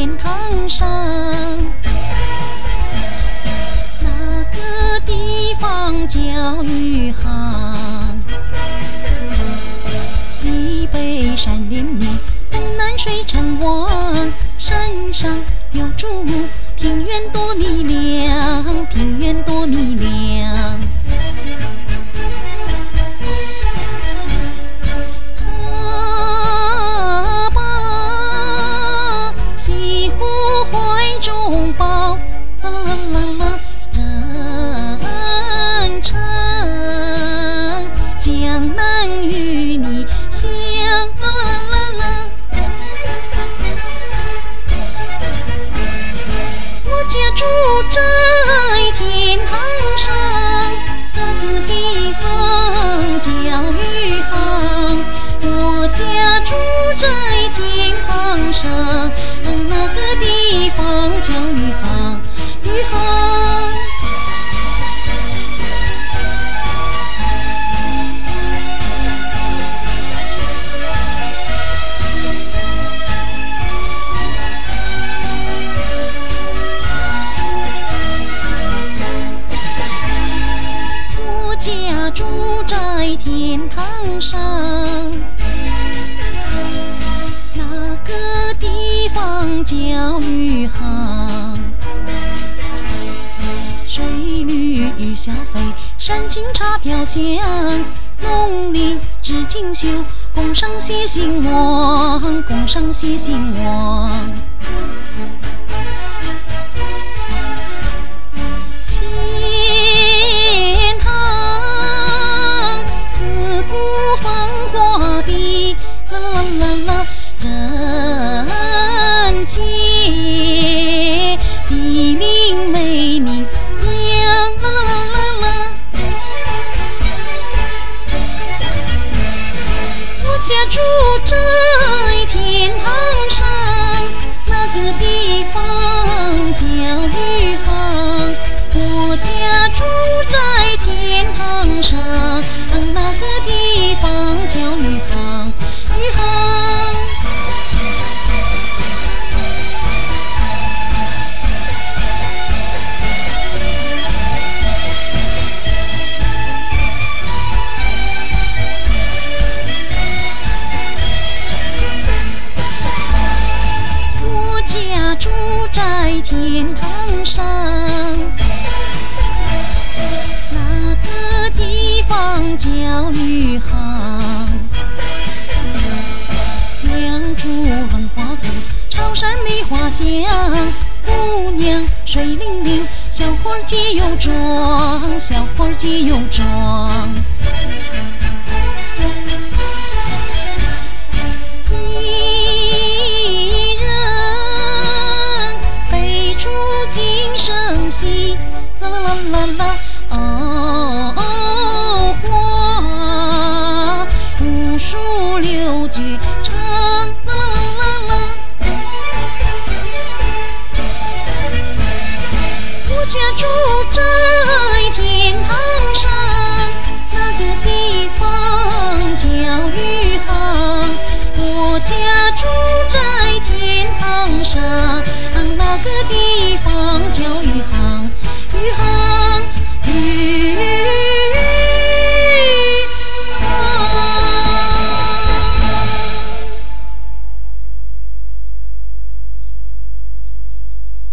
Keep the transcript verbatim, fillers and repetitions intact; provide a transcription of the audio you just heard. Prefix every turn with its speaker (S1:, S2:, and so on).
S1: 天堂上。那个地方叫余杭，西北山连绵，东南水成汪。山上有竹木，平原多米凉，平原多米凉。他把西湖怀中抱，啦啦啦，人称江南与你相，啦啦啦。我家住在天堂上，那个地方叫余杭。我家住在天堂上，那个地方叫余杭，余杭。我家住在天堂上，那个地方叫余杭。水驴与小飞，山青茶飘香。农历织锦绣，宫上写兴旺，宫上写兴旺。钱塘自古繁华地，啦啦啦啦，人杰地灵美名扬，啦啦啦啦。我家住在天堂上，那个地方叫余杭。我家住在天堂上，那个地方叫余杭，余杭。我家住在天堂上，那个地方叫余杭。两株横花布，潮汕梨花香。姑娘水灵灵，小伙儿皆有妆，小伙儿皆有妆。一人背出京城西，啦啦啦啦啦，哦哦花无数流绝唱，啦啦啦啦。我家住在天堂上，那个地方叫余杭。我家住在天堂上，那个地方叫余杭。